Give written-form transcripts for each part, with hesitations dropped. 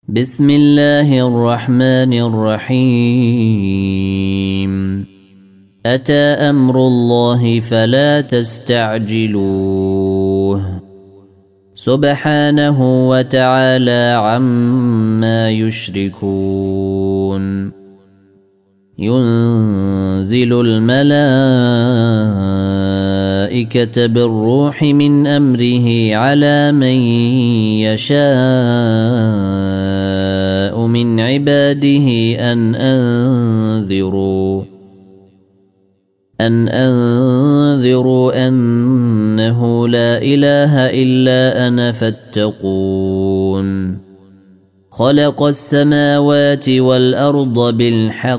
بسم الله الرحمن الرحيم. أتى أمر الله فلا تستعجلوه سبحانه وتعالى عما يشركون. ينزل الملائكة بالروح من أمره على من يشاء من عباده أن أنذروا أنه لا إله إلا أنا فاتقون. خلق السماوات والأرض بالحق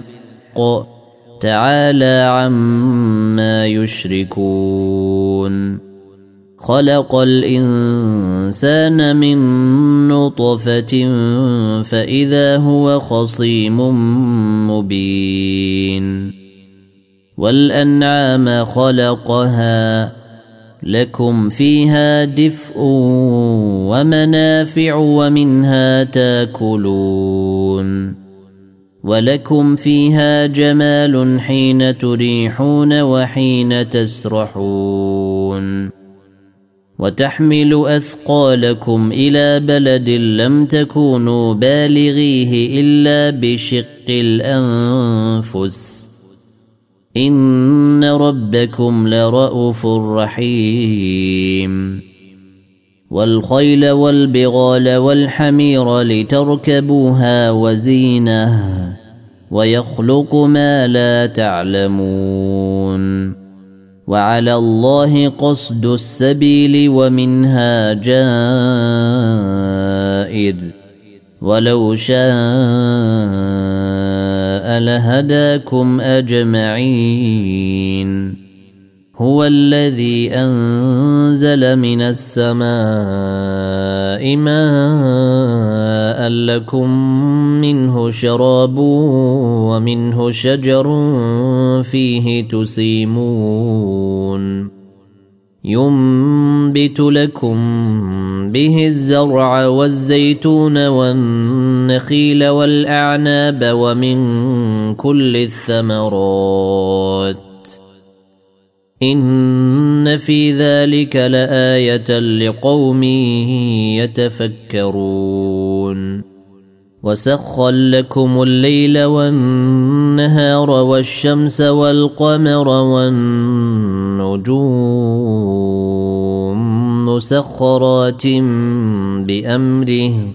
تعالى عما يشركون. خلق الإنسان من نطفة فإذا هو خصيم مبين. والأنعام خلقها لكم فيها دفء ومنافع ومنها تاكلون. ولكم فيها جمال حين تريحون وحين تسرحون. وتحمل أثقالكم إلى بلد لم تكونوا بالغيه إلا بشق الأنفس إن ربكم لرءوف رحيم. والخيل والبغال والحمير لتركبوها وزينة ويخلق ما لا تعلمون. وعلى الله قصد السبيل ومنها جائر ولو شاء لهداكم أجمعين. هو الذي أنزل من السماء ماء لكم منه شراب ومنه شجر فيه تسيمون. ينبت لكم به الزرع والزيتون والنخيل والأعناب ومن كل الثمرات إن في ذلك لآية لقوم يتفكرون. وسخر لكم الليل والنهار والشمس والقمر والنجوم مسخرات بأمره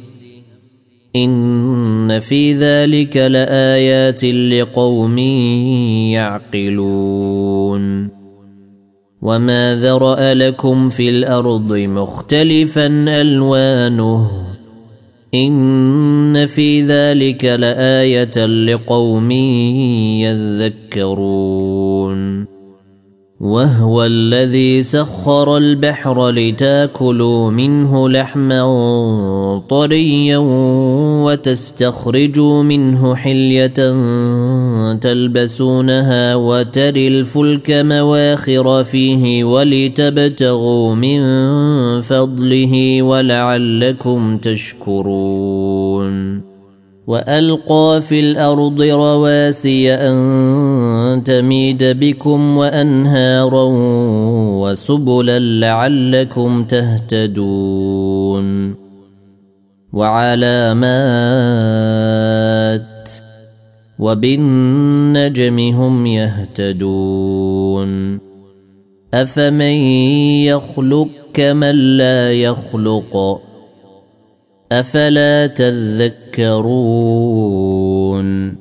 إن في ذلك لآيات لقوم يعقلون. وما ذرأ لكم في الأرض مختلفا ألوانه إن في ذلك لآية لقوم يذكرون. وهو الذي سخر البحر لتاكلوا منه لحما طريا وتستخرجوا منه حلية تلبسونها وتري الفلك مواخر فيه ولتبتغوا من فضله ولعلكم تشكرون. وألقى في الأرض رواسي أن تميد بكم وأنهارا وسبلا لعلكم تهتدون. وعلامات وبالنجم هم يهتدون. أفمن يخلق كمن لا يخلق أفلا تذكرون.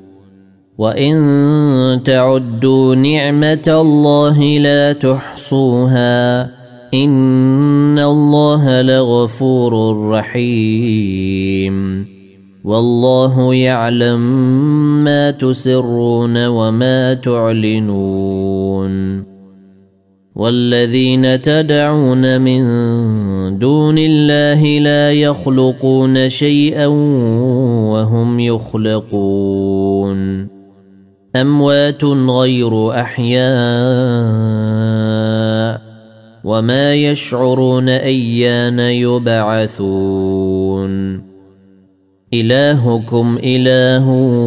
وإن تعدوا نعمة الله لا تحصوها إن الله لغفور رحيم. والله يعلم ما تسرون وما تعلنون. والذين تدعون من دون الله لا يخلقون شيئا وهم يخلقون. أموات غير أحياء وما يشعرون أيان يبعثون. إلهكم إله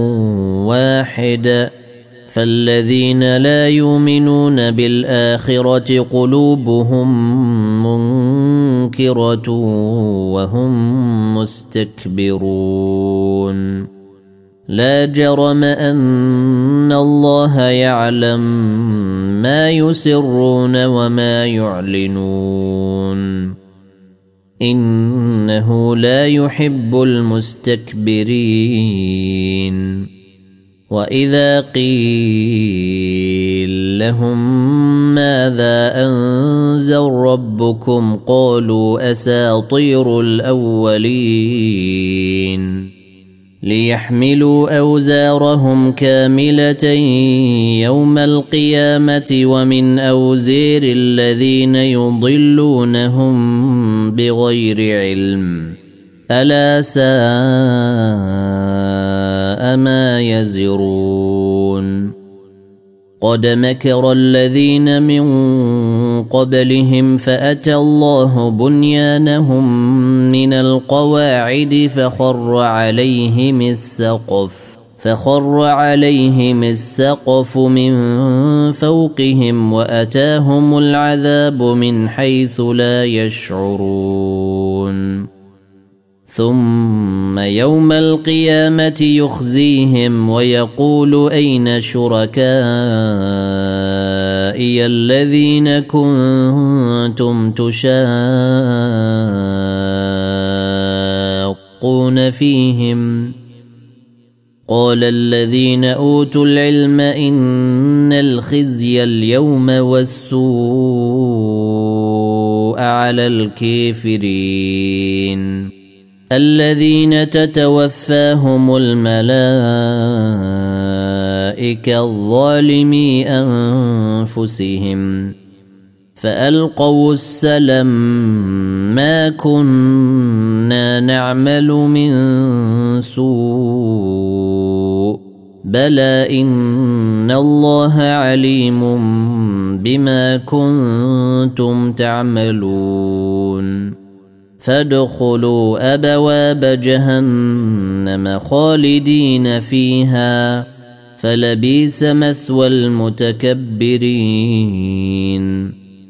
واحد فالذين لا يؤمنون بالآخرة قلوبهم منكرة وهم مستكبرون لا جرم أن الله يعلم ما يسرون وما يعلنون إنه لا يحب المستكبرين وإذا قيل لهم ماذا أنزل ربكم قالوا أساطير الأولين ليحملوا أوزارهم كاملة يوم القيامة ومن أوزير الذين يضلونهم بغير علم ألا ساء ما يزرون قد مكر الذين من قبلهم فأتى الله بنيانهم من القواعد فخر عليهم السقف من فوقهم وأتاهم العذاب من حيث لا يشعرون ثم يوم القيامة يخزيهم ويقول أين شركائي الذين كنتم تشاقون فيهم قال الذين أوتوا العلم إن الخزي اليوم والسوء على الكافرين الذين تتوفاهم الملائكة الظالمي أنفسهم فألقوا السلم ما كنا نعمل من سوء بلى إن الله عليم بما كنتم تعملون فادخلوا أبواب جهنم خالدين فيها فلبئس مثوى المتكبرين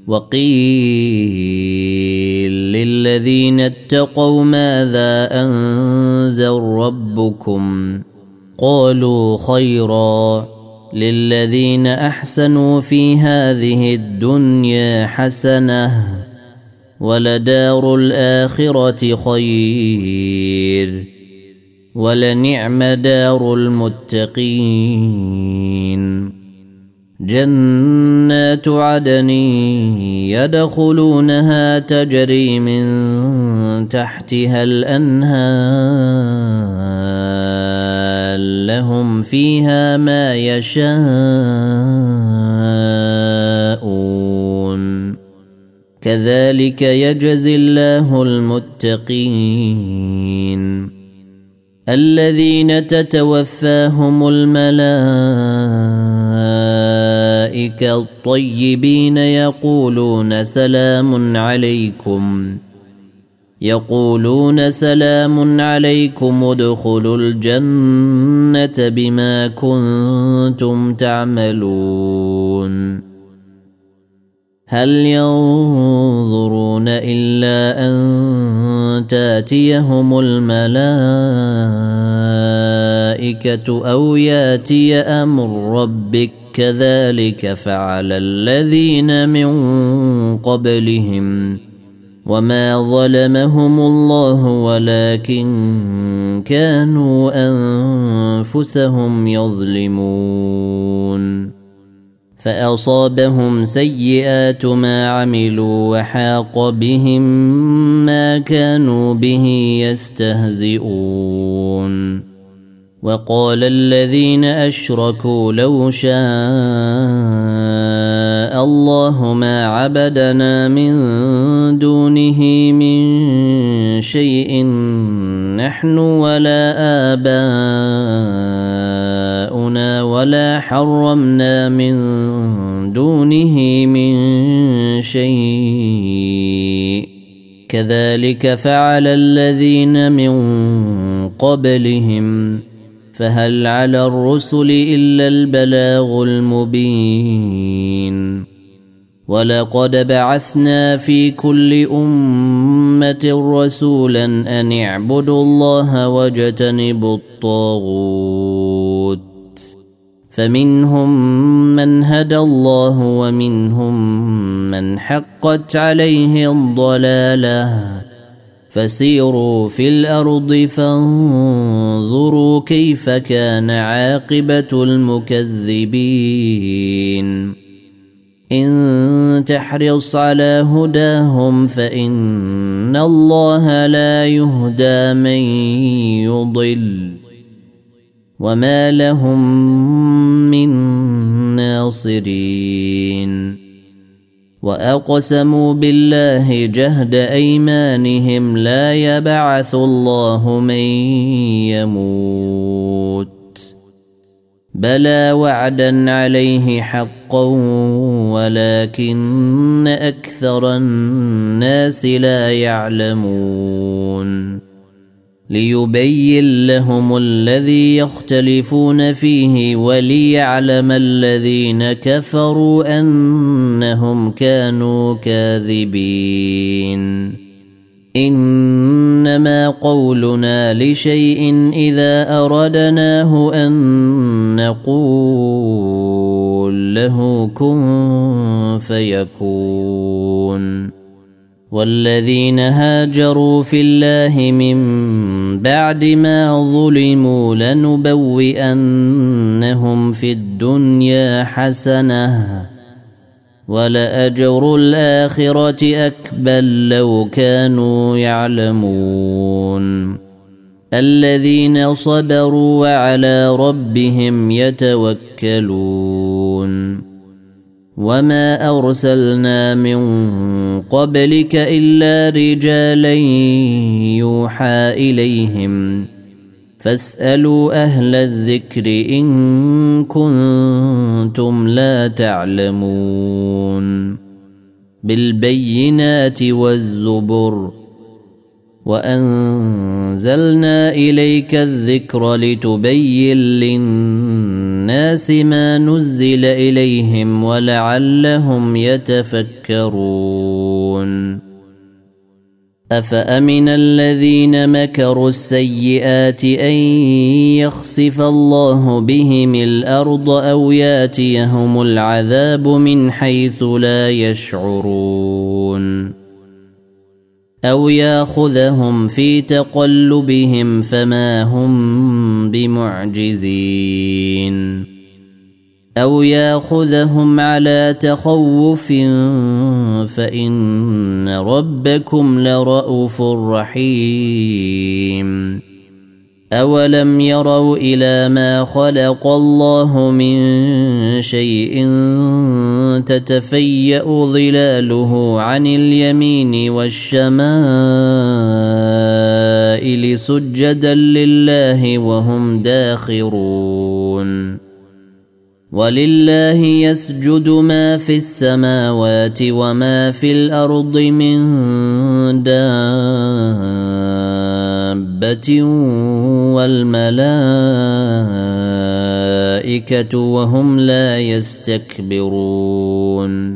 وقيل للذين اتقوا ماذا أنزل ربكم قالوا خيرا للذين أحسنوا في هذه الدنيا حسنة ولدار الآخرة خير ولنعم دار المتقين جنات عدن يدخلونها تجري من تحتها الأنهار لهم فيها ما يشاءون كذلك يجزي الله المتقين الذين تتوفاهم الملائكة الطيبين يقولون سلام عليكم ادخلوا الجنة بما كنتم تعملون هل ينظرون إلا أن تاتيهم الملائكة أو ياتي أمر ربك كذلك فعل الذين من قبلهم وما ظلمهم الله ولكن كانوا أنفسهم يظلمون فأصابهم سيئات ما عملوا وحاق بهم ما كانوا به يستهزئون وقال الذين أشركوا لو شاء الله ما عبدنا من دونه من شيء نحن ولا آباؤنا ولا حرمنا من دونه من شيء كذلك فعل الذين من قبلهم فهل على الرسل إلا البلاغ المبين ولقد بعثنا في كل أمة رسولا أن اعبدوا الله واجتنبوا الطاغوت فمنهم من هدى الله ومنهم من حقت عليه الضلالة فسيروا في الأرض فانظروا كيف كان عاقبة المكذبين إن تحرص على هداهم فإن الله لا يهدى من يضل وما لهم من ناصرين وأقسموا بالله جهد أيمانهم لا يبعث الله من يموت بلى وعدا عليه حقا ولكن أكثر الناس لا يعلمون ليبين لهم الذي يختلفون فيه وليعلم الذين كفروا أنهم كانوا كاذبين إنما قولنا لشيء إذا أردناه أن نقول له كن فيكون والذين هاجروا في الله من بعد ما ظلموا لنبوئنهم في الدنيا حسنة ولأجر الآخرة أكبر لو كانوا يعلمون الذين صبروا وعلى ربهم يتوكلون وما أرسلنا من قبلك إلا رجالا يوحى إليهم فاسألوا أهل الذكر إن كنتم لا تعلمون بالبينات والزبر وأنزلنا إليك الذكر لتبين للناس ما نزل إليهم ولعلهم يتفكرون أفأمن الذين مكروا السيئات أن يخسف الله بهم الأرض أو ياتيهم العذاب من حيث لا يشعرون أو ياخذهم في تقلبهم فما هم بمعجزين أو ياخذهم على تخوف فإن ربكم لرءوف رحيم أولم يروا إلى ما خلق الله من شيء تتفيأ ظلاله عن اليمين والشمائل سجدا لله وهم داخرون ولله يسجد ما في السماوات وما في الأرض من دابة والملائكة وهم لا يستكبرون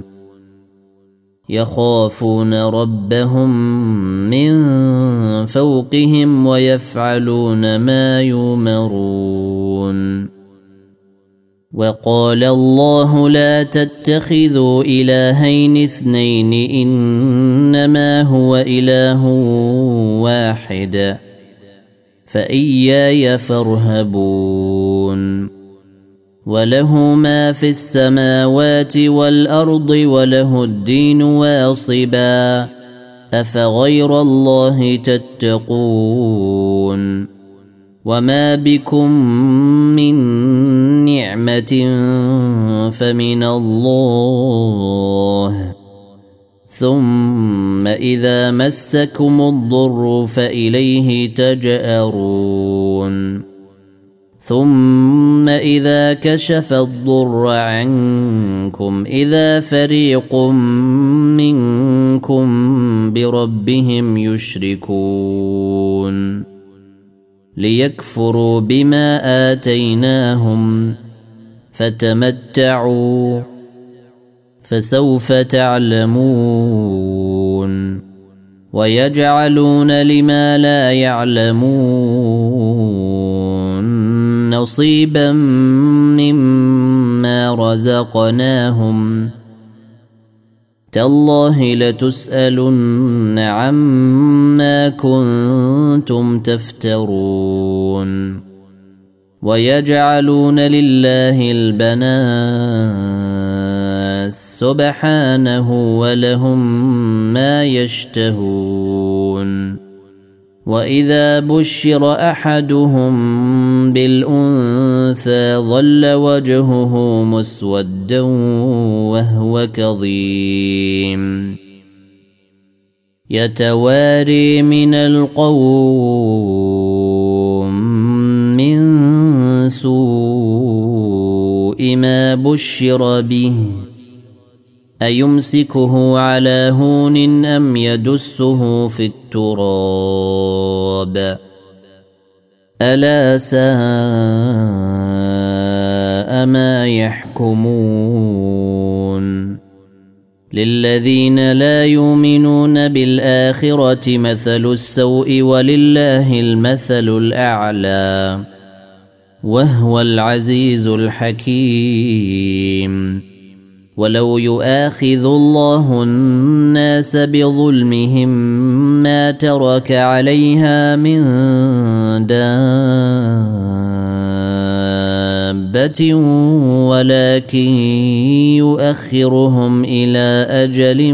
يخافون ربهم من فوقهم ويفعلون ما يؤمرون وقال الله لا تتخذوا إلهين اثنين إنما هو إله واحد فإياي فارهبون وله ما في السماوات والأرض وله الدين واصبا أفغير الله تتقون وما بكم من نعمة فمن الله ثم إذا مسكم الضر فإليه تجأرون ثم إذا كشف الضر عنكم إذا فريق منكم بربهم يشركون ليكفروا بما آتيناهم فتمتعوا فسوف تعلمون ويجعلون لما لا يعلمون نصيبا مما رزقناهم تالله لتسألن عما كنتم تفترون ويجعلون لله البنات سبحانه ولهم ما يشتهون وإذا بشر أحدهم بالأنثى ظل وجهه مسودا وهو كظيم يتواري من القوم من سوء ما بشر به أيمسكه على هون أم يدسه في التراب ألا ساء ما يحكمون للذين لا يؤمنون بالآخرة مثل السوء ولله المثل الأعلى وهو العزيز الحكيم ولو يؤاخذ الله الناس بظلمهم ما ترك عليها من دابة ولكن يؤخرهم إلى أجل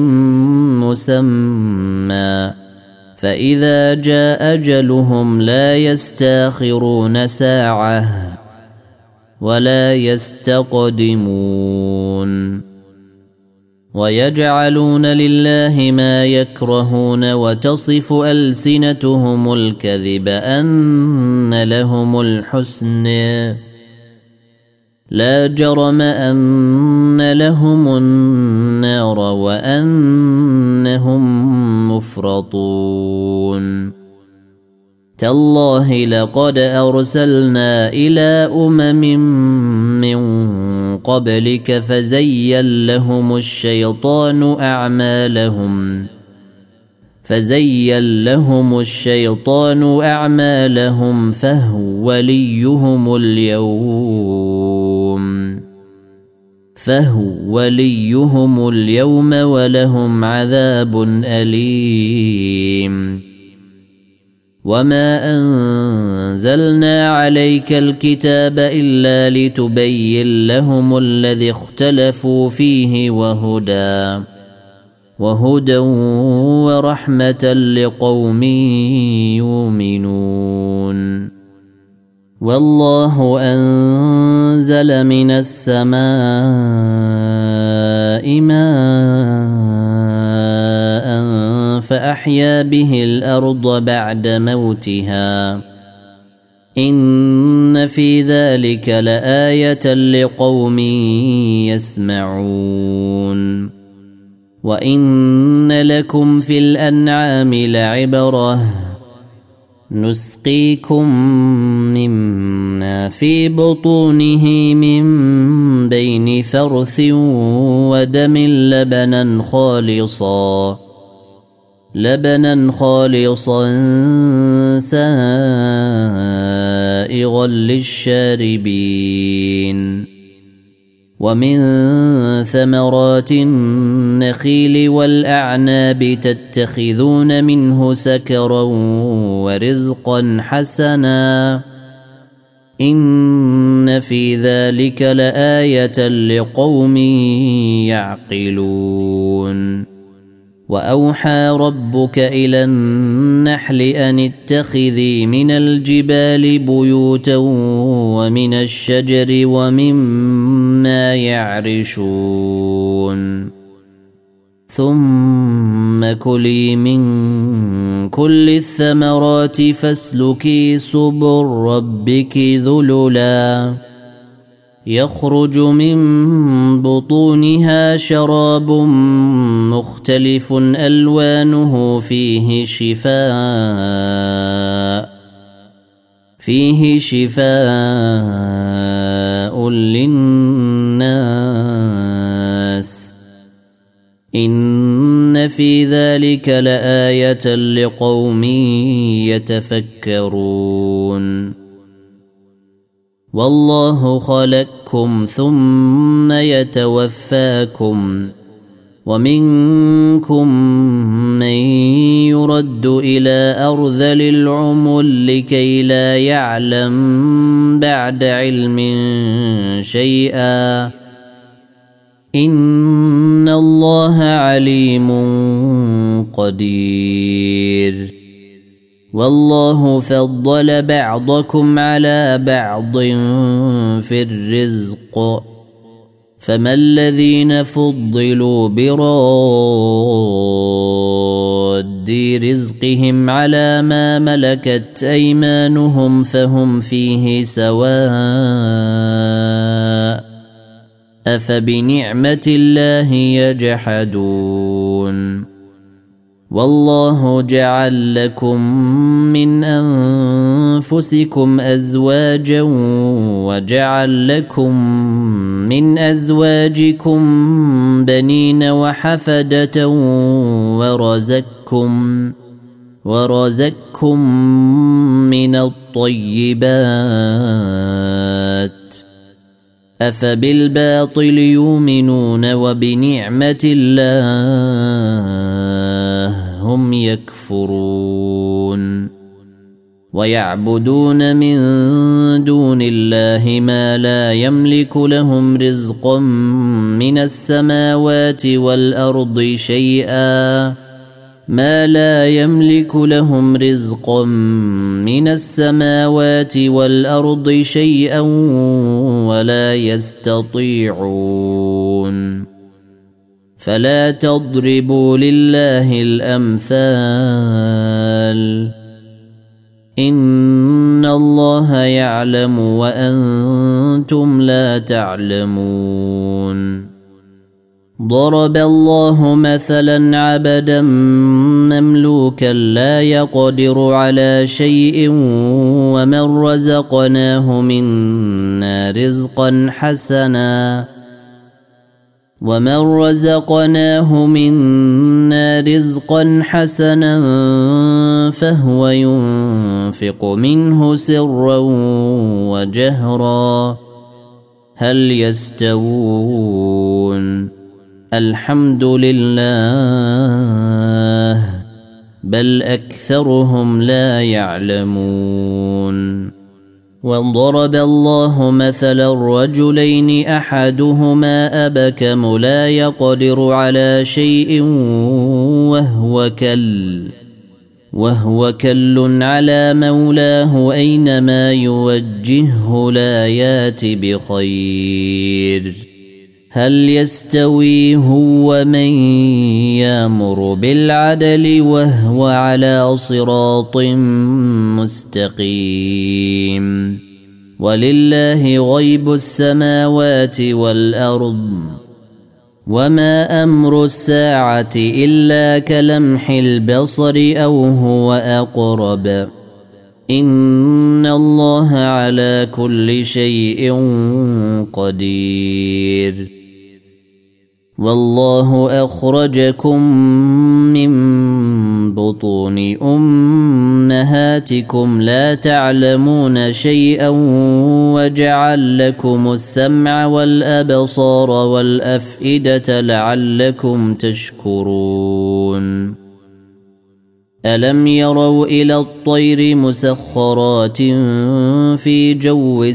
مسمى فإذا جاء أجلهم لا يستأخرون ساعة ولا يستقدمون ويجعلون لله ما يكرهون وتصف ألسنتهم الكذب أن لهم الحسن لا جرم أن لهم النار وأنهم مفرطون تالله لقد أرسلنا إلى من قبلك فزين لهم الشيطان أعمالهم فهو وليهم اليوم ولهم عذاب أليم وما أنزلنا عليك الكتاب إلا لتبين لهم الذي اختلفوا فيه وهدى ورحمة لقوم يؤمنون والله أنزل من السماء ماء فأحيا به الأرض بعد موتها إن في ذلك لآية لقوم يسمعون وإن لكم في الأنعام لعبرة نسقيكم مما في بطونه من بين فرث ودم لبنا خالصا سائغا للشاربين ومن ثمرات النخيل والأعناب تتخذون منه سكرا ورزقا حسنا إن في ذلك لآية لقوم يعقلون وأوحى ربك إلى النحل أن اتخذي من الجبال بيوتا ومن الشجر ومما يعرشون ثم ثم كلي من كل الثمرات فاسلكي سبل ربك ذللا يخرج من بطونها شراب مختلف ألوانه فيه شفاء للناس إن في ذلك لآية لقوم يتفكرون والله خلقكم ثم يتوفاكم ومنكم من يرد إلى أرذل العمر لكي لا يعلم بعد علم شيئا إن الله عليم قدير والله فضل بعضكم على بعض في الرزق فما الذين فضلوا براد رزقهم على ما ملكت أيمانهم فهم فيه سواء أفبنعمة الله يجحدون والله جعل لكم من أنفسكم أزواجا وجعل لكم من أزواجكم بنين وحفدة ورزقكم من الطيبات أفبالباطل يؤمنون وبنعمة الله هم يكفرون ويعبدون من دون الله ما لا يملك لهم رزقا من السماوات والأرض شيئا ولا يستطيعون فلا تضربوا لله الأمثال إن الله يعلم وأنتم لا تعلمون ضرب الله مثلا عبدا مملوكا لا يقدر على شيء ومن رزقناه منا رزقا حسنا فهو ينفق منه سرا وجهرا هل يستوون الحمد لله بل أكثرهم لا يعلمون وضرب الله مثلا رجلين أحدهما أبكم لا يقدر على شيء وهو كل على مولاه أينما يوجهه لا يات بخير هل يستوي هو من يامر بالعدل وهو على صراط مستقيم ولله غيب السماوات والأرض وما أمر الساعة إلا كلمح البصر أو هو أقرب إن الله على كل شيء قدير والله أخرجكم من بطون أمهاتكم لا تعلمون شيئا وجعل لكم السمع والأبصار والأفئدة لعلكم تشكرون ألم يروا إلى الطير مسخرات في جو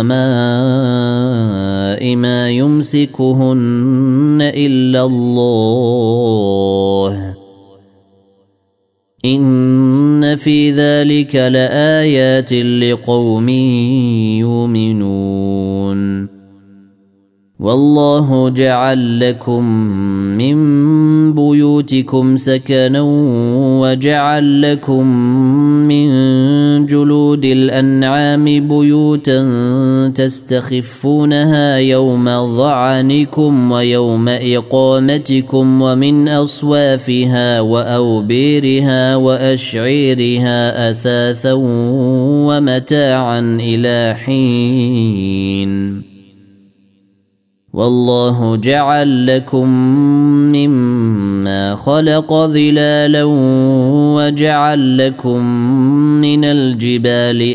السماء ما يمسكهن إلا الله إن في ذلك لآيات لقوم يؤمنون والله جعل لكم من بيوتكم سكنا وجعل لكم من جلود الأنعام بيوتا تستخفونها يوم ظعنكم ويوم إقامتكم ومن أصوافها وأوبيرها وأشعيرها أثاثا ومتاعا إلى حين والله جعل لكم مما خلق ظلالا وجعل لكم من الجبال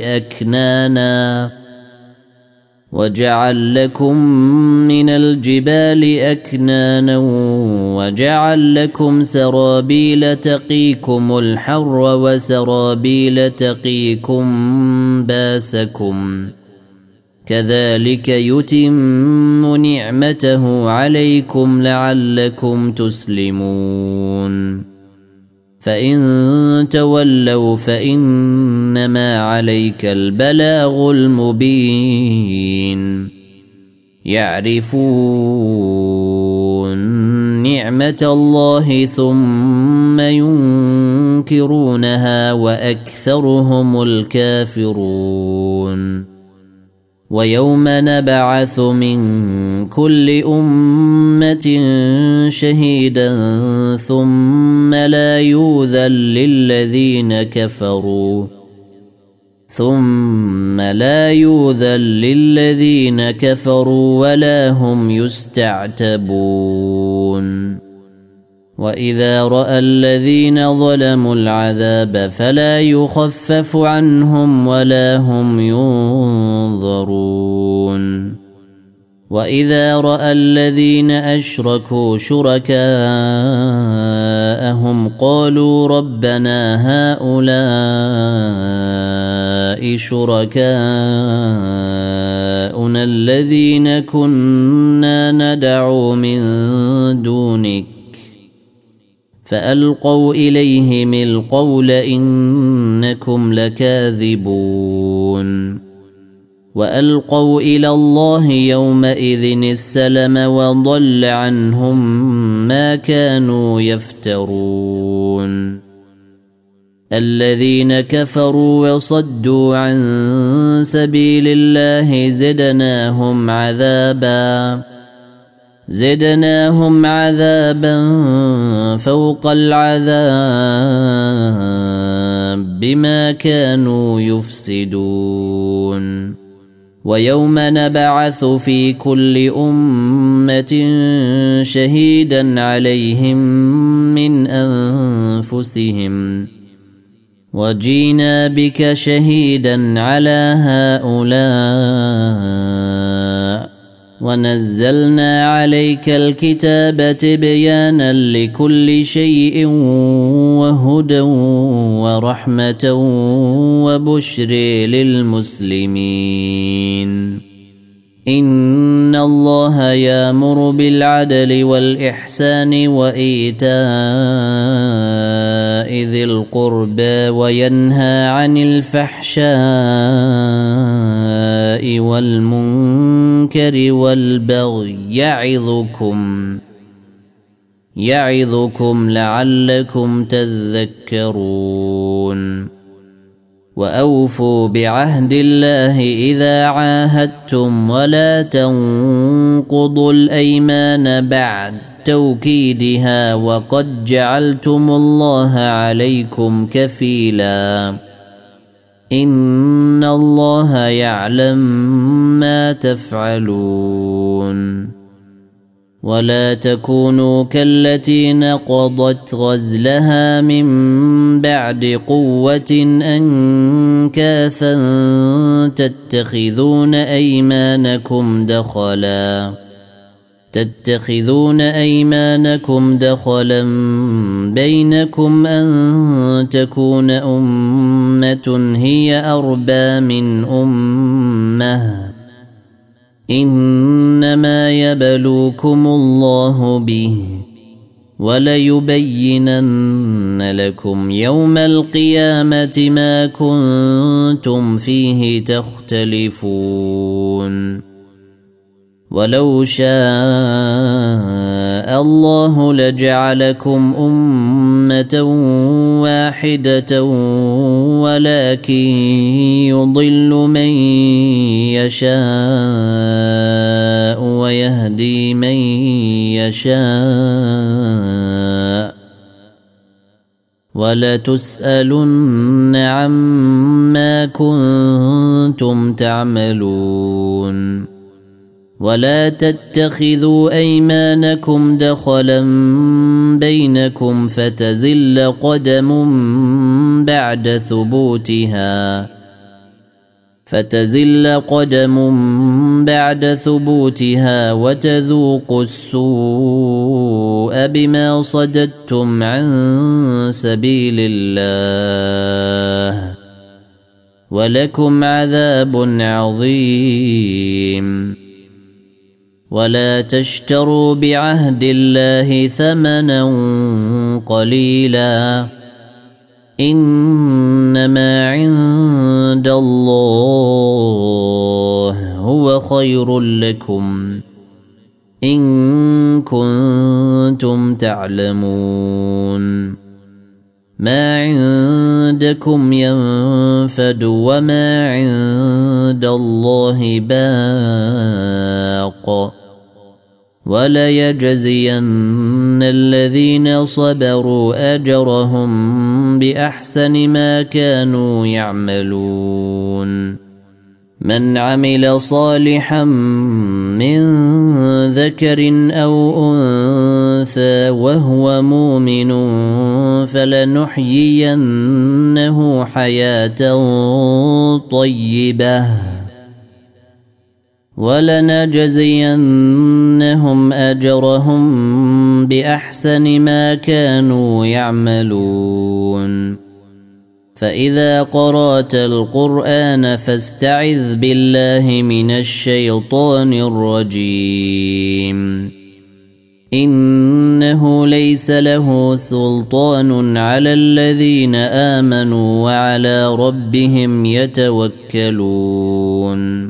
أكنانا وجعل لكم سرابيل تقيكم الحر وسرابيل تقيكم باسكم كذلك يتم نعمته عليكم لعلكم تسلمون فإن تولوا فإنما عليك البلاغ المبين يعرفون نعمة الله ثم ينكرونها وأكثرهم الكافرون ويوم نبعث من كل أمة شهيدا ثم لا يؤذن للذين كفروا ولا هم يستعتبون وإذا رأى الذين ظلموا العذاب فلا يخفف عنهم ولا هم ينظرون وإذا رأى الذين أشركوا شركاءهم قالوا ربنا هؤلاء شركاؤنا الذين كنا ندعو من دونك فألقوا إليهم القول إنكم لكاذبون وألقوا إلى الله يومئذ السلم وضل عنهم ما كانوا يفترون الذين كفروا وصدوا عن سبيل الله زدناهم عذابا فوق العذاب بما كانوا يفسدون ويوم نبعث في كل أمة شهيدا عليهم من أنفسهم وجينا بك شهيدا على هؤلاء ونزلنا عليك الكتاب تبيانا لكل شيء وهدى ورحمة وبشر للمسلمين إن الله يأمر بالعدل والإحسان وإيتاء ذي القربى وينهى عن الفحشاء والمنكر والبغي يعظكم لعلكم تذكرون وأوفوا بعهد الله إذا عاهدتم ولا تنقضوا الأيمان بعد توكيدها وقد جعلتم الله عليكم كفيلا إن الله يعلم ما تفعلون ولا تكونوا كالتي نقضت غزلها من بعد قوة أنكاثا تتخذون أيمانكم دخلا بينكم أن تكون أمة هي أربى من أمة إنما يبلوكم الله به وليبينن لكم يوم القيامة ما كنتم فيه تختلفون ولو شاء الله لجعلكم أمة واحدة ولكن يضل من يشاء ويهدي من يشاء ولتسألن عما كنتم تعملون ولا تتخذوا أيمانكم دخلا بينكم فتزل قدم بعد ثبوتها وتذوقوا السوء بما صددتم عن سبيل الله ولكم عذاب عظيم ولا تشتروا بعهد الله ثمنا قليلا إنما عند الله هو خير لكم إن كنتم تعلمون ما عندكم ينفد وما عند الله باق وليجزين الذين صبروا أجرهم بأحسن ما كانوا يعملون من عمل صالحا من ذكر أو أنثى وهو مؤمن فلنحيينه حياة طيبة ولنجزينهم أجرهم بأحسن ما كانوا يعملون فإذا قرأت القرآن فاستعذ بالله من الشيطان الرجيم إنه ليس له سلطان على الذين آمنوا وعلى ربهم يتوكلون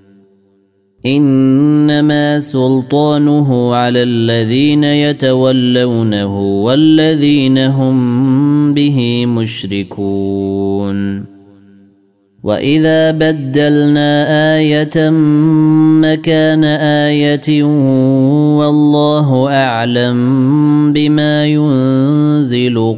إنما سلطانه على الذين يتولونه والذين هم به مشركون وإذا بدلنا آية مكان آية والله أعلم بما ينزل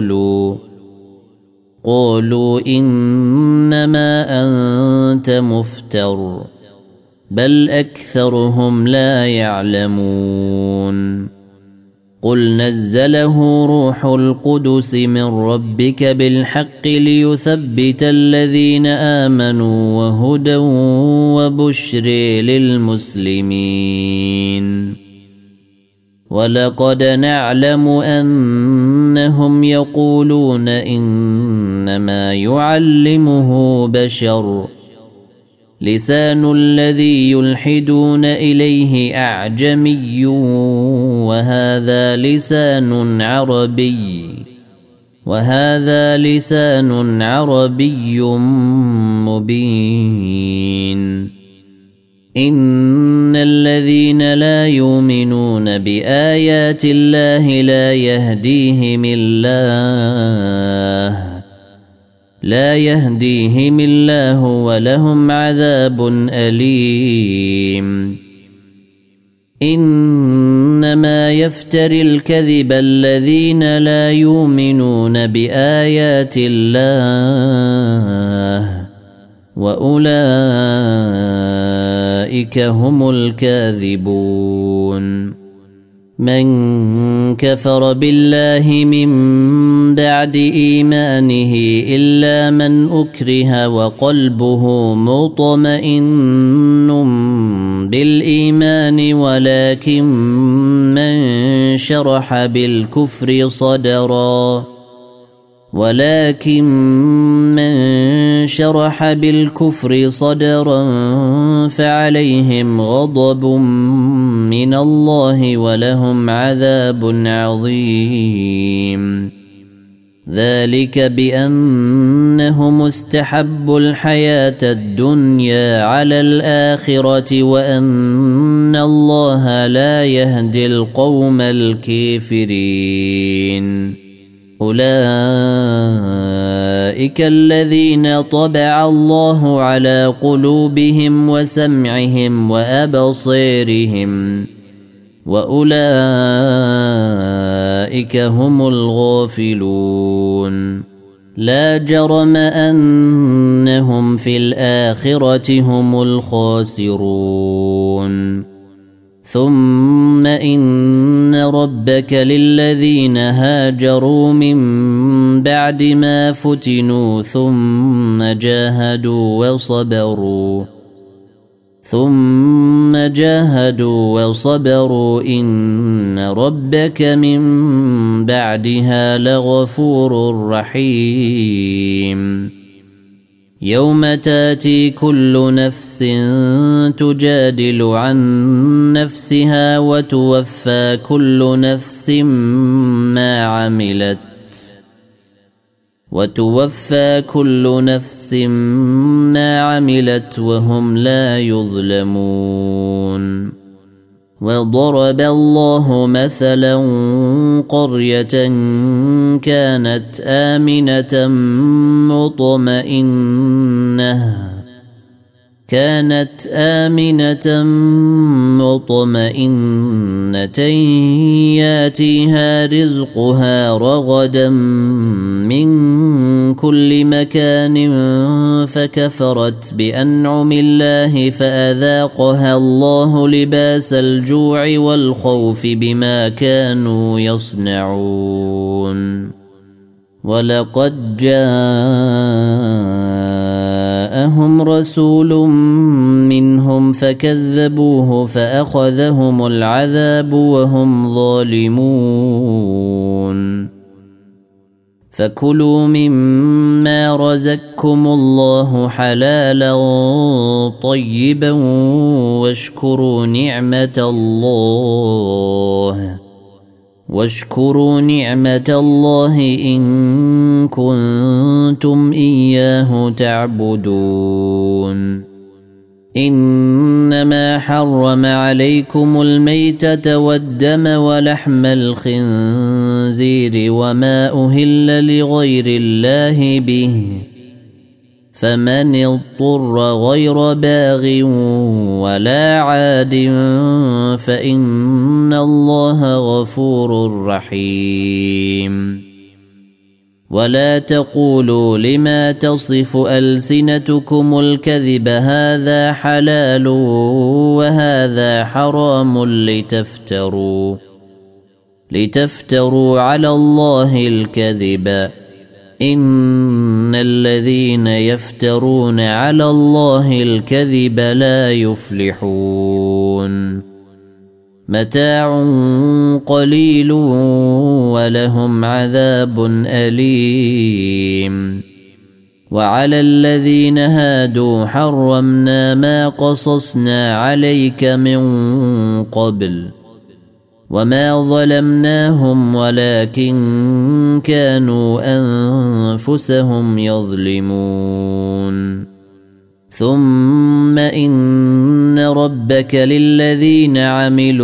قالوا إنما أنت مفتر بل أكثرهم لا يعلمون قل نزله روح القدس من ربك بالحق ليثبت الذين آمنوا وهدى وبشر للمسلمين ولقد نعلم أنهم يقولون إنما يعلمه بشر لسان الذي يلحدون إليه أعجمي وهذا لسان عربي مبين إن الذين لا يؤمنون بآيات الله لا يهديهم الله ولهم عذاب أليم إنما يفتري الكذب الذين لا يؤمنون بآيات الله وأولئك هم الكاذبون من كفر بالله من بعد إيمانه إلا من أكره وقلبه مطمئن بالإيمان ولكن من شرح بالكفر صدرا فعليهم غضب من الله ولهم عذاب عظيم ذلك بأنهم استحبوا الحياة الدنيا على الآخرة وأن الله لا يهدي القوم الكافرين. أولئك الذين طبع الله على قلوبهم وسمعهم وأبصارهم وأولئك هم الغافلون. لا جرم أنهم في الآخرة هم الخاسرون. ثم إن ربك للذين هاجروا من بعد ما فتنوا ثم جاهدوا وصبروا إن ربك من بعدها لغفور رحيم. يوم تاتي كل نفس تجادل عن نفسها وتوفى كل نفس ما عملت وهم لا يظلمون. وضرب الله مثلا قرية كانت آمنة مطمئنة ياتيها رزقها رغدا من كل مكان فكفرت بأنعم الله فأذاقها الله لباس الجوع والخوف بما كانوا يصنعون. ولقد جاءهم رسول منهم فكذبوه فأخذهم العذاب وهم ظالمون. فكلوا مما رزقكم الله حلالا طيبا واشكروا نعمة الله إن كنتم إياه تعبدون. إنما حرم عليكم الميتة والدم ولحم الخنزير وما أهل لغير الله به فمن اضطر غير باغ ولا عاد فإن الله غفور رحيم. ولا تقولوا لما تصف ألسنتكم الكذب هذا حلال وهذا حرام لتفتروا على الله الكذب. إن الذين يفترون على الله الكذب لا يفلحون. متاع قليل ولهم عذاب أليم. وعلى الذين هادوا حرمنا ما قصصنا عليك من قبل وما ظلمناهم ولكن كانوا أنفسهم يظلمون. ثم إن ربك للذين عملوا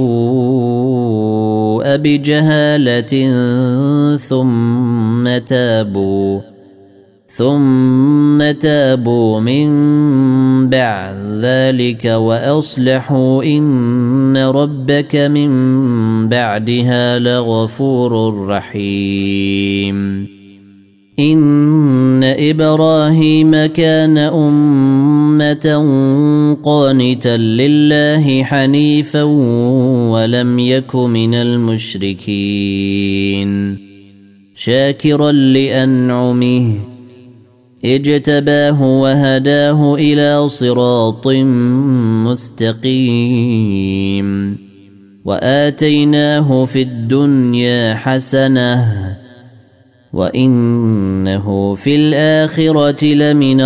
السوء بجهالة ثم تابوا من بعد ذلك وأصلحوا إن ربك من بعدها لغفور رحيم. إن إبراهيم كان أمة قانتا لله حنيفا ولم يك من المشركين شاكرا لأنعمه اجتباه وهداه إلى صراط مستقيم. وآتيناه في الدنيا حسنة وإنه في الآخرة لمن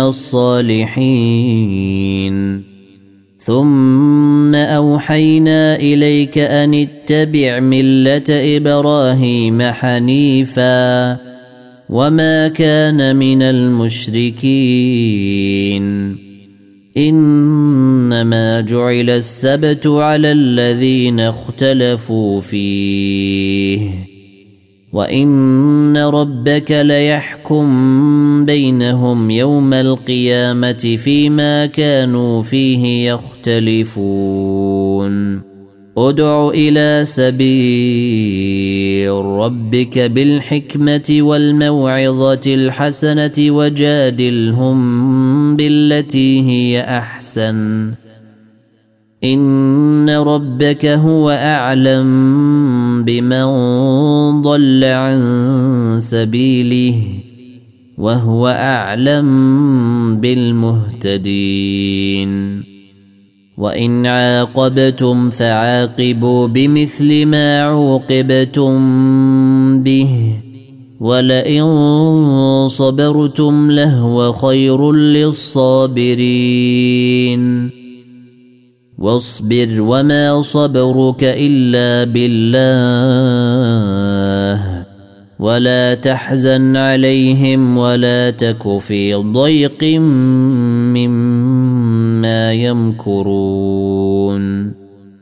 الصالحين. ثم أوحينا إليك أن اتبع ملة إبراهيم حنيفا وما كان من المشركين إنما جعل السبت على الذين اختلفوا فيه وإن ربك ليحكم بينهم يوم القيامة فيما كانوا فيه يختلفون ادع إلى سبيل ربك بالحكمة والموعظة الحسنة وجادلهم بالتي هي أحسن إن ربك هو أعلم بمن ضل عن سبيله وهو أعلم بالمهتدين وإن عاقبتم فعاقبوا بمثل ما عوقبتم به ولئن صبرتم لهو خير للصابرين واصبر وما صبرك إلا بالله ولا تحزن عليهم ولا تك في ضيق مما يمكرون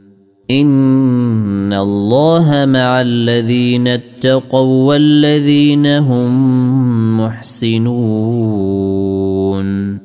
إن الله مع الذين اتقوا والذين هم محسنون